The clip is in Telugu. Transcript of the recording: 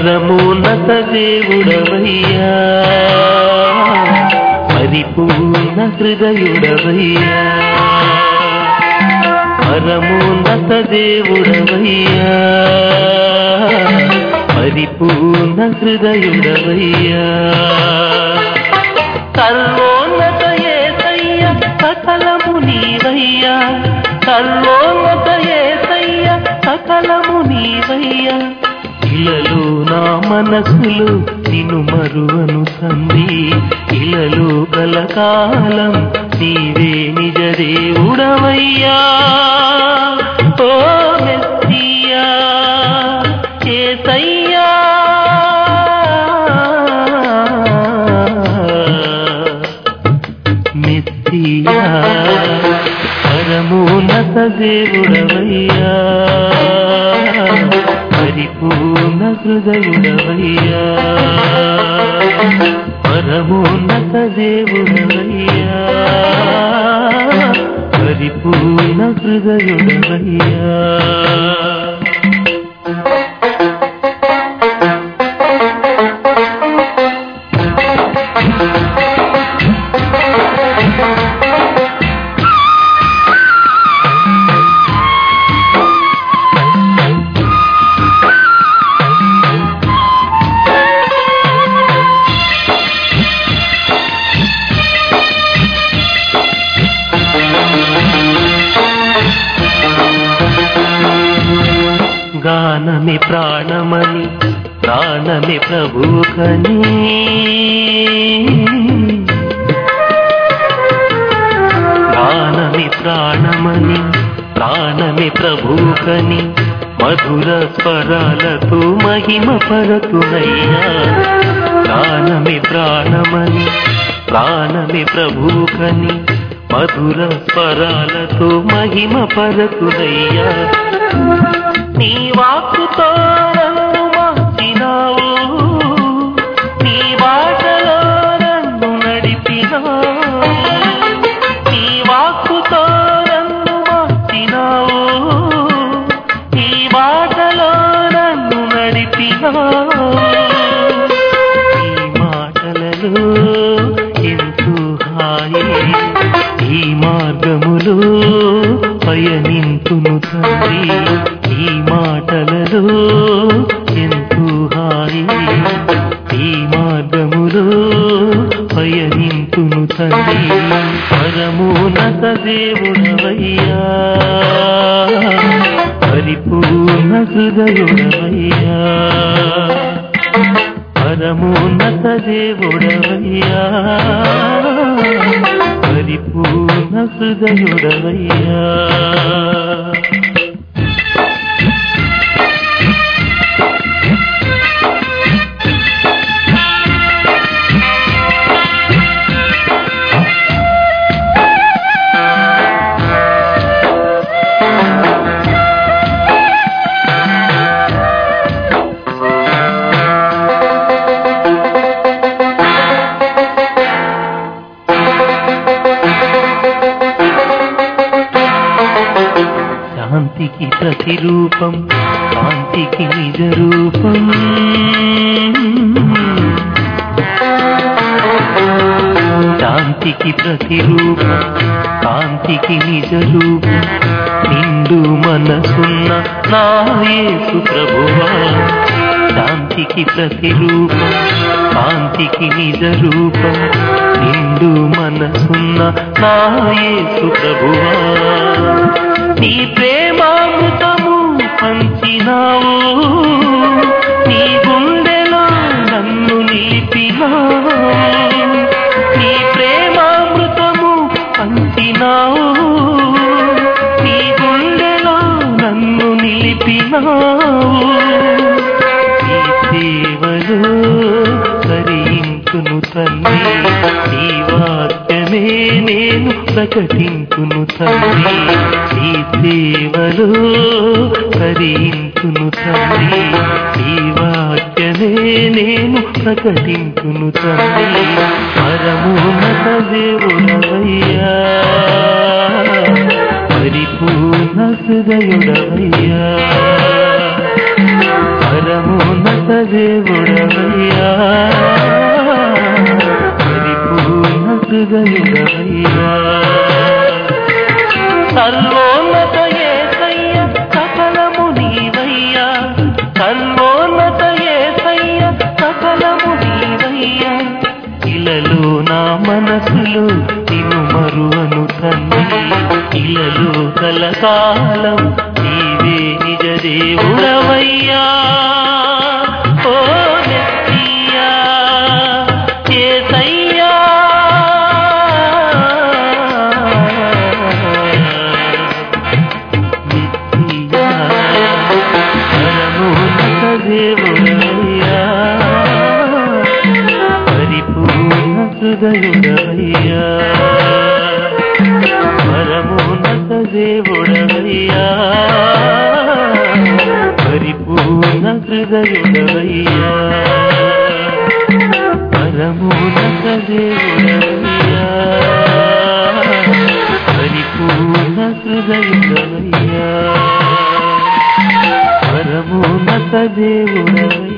పరమోన్నత దేవుడవయ్యా, పరిపూర్ణ హృదయుడవయ్యా. పరమోన్నత దేవుడవయ్యా, పరిపూర్ణ హృదయుడవయ్యా. సర్వోన్నత యేసయ్య సకలము నీవయ్యా, సర్వోన్నత యేసయ్య సకలము నీవయ్యా. ఇలలో నా మనసులో నిన్ను మరువను తండ్రి, ఇలలో కలకాలం నీవే నిజ దేవుడవయ్యా. ఓ మెస్సియా యేసయ్యా, మెస్సియా పరమోన్నత దేవుడవయ్యా, పరిపూర్ణ హృదయుడవయ్యా. పరమోన్నత దేవుడవయ్యా, పరిపూర్ణ హృదయుడవయ్యా. గానమే ప్రాణమని ప్రాణమే ప్రభుకని, గానమే ప్రాణమని ప్రాణమే ప్రభుకని, మధుర స్వరాలతో మహిమ పరతునయ్యా. గానమే ప్రాణమని ప్రాణమే ప్రభుకని, మధుర స్వరాలతో మహిమ పరతునయ్యా. నీ వాక్కుతో నన్ను మార్చినావు, నీ బాటలో నన్ను నడిపినావు. నీ వాక్కుతో నన్ను మార్చినావు, నీ బాటలో నన్ను నడిపినావు. ఈ మాటలలో ఎంతో హాయి, ఈ మార్గములో పయనింతును తండ్రి. ఈ మాటలలో ఎంతో హాయి, ఈ మార్గములో పయనింతును తండ్రి. పరమోన్నత దేవుడవయ్యా, పరిపూర్ణ హృదయుడవయ్యా. పరమోన్నత దేవుడవయ్యా, పరిపూర్ణ హృదయుడవయ్యా. శాంతికి ప్రతిరూపం, శాంతికి నిజ రూపం. శాంతికి ప్రతిరూపం, శాంతికి నిజ రూపం. నిండు మనసున్న నా యేసు ప్రభువా. శాంతికి ప్రతిరూపం, శాంతికి నిజ రూపం. నిండు మనసున్న నా యేసు ప్రభువా. నీ ప్రేమామృతము పంచినావు, నీ గుండెలో నన్ను నిలిపినావు. నీ ప్రేమామృతము పంచినావు, నీ గుండెలో నన్ను నిలిపినావు. నీ సేవలో తరింతును తండ్రి, నీ వాక్యమే నేను ప్రకటింతును తండ్రి. నీ సేవలో తరింతును తండ్రి, నీ వాక్యమే నేను ప్రకటింతును తండ్రి. పరమోన్నత దేవుడవయ్యా, పరిపూర్ణ హృదయుడవయ్యా. పరమోన్నత దేవుడవయ్యా పరిపూర్ణ హృదయుడవయ్యా సర్వోన్నత యేసయ్య సకలము నీవయ్యా సర్వోన్నత యేసయ్య సకలము నీవయ్యా ఇలలో నా మనసులో నిన్ను మరువను తండ్రి ఇలలో కలకాలం నీవే నిజ దేవుడవయ్యా ఓ మెస్సియా యేసయ్యా మెస్సియా పరమోన్నత దేవుడవయ్యా పరిపూర్ణ హృదయుడవయ్యా పరమోన్నత దేవుడవయ్యా పరిపూర్ణ హృదయుడవయ్యా పరమోన్నత దేవుడవయ్యా పరిపూర్ణ హృదయుడవయ్యా పరమోన్నత దేవుడవయ్యా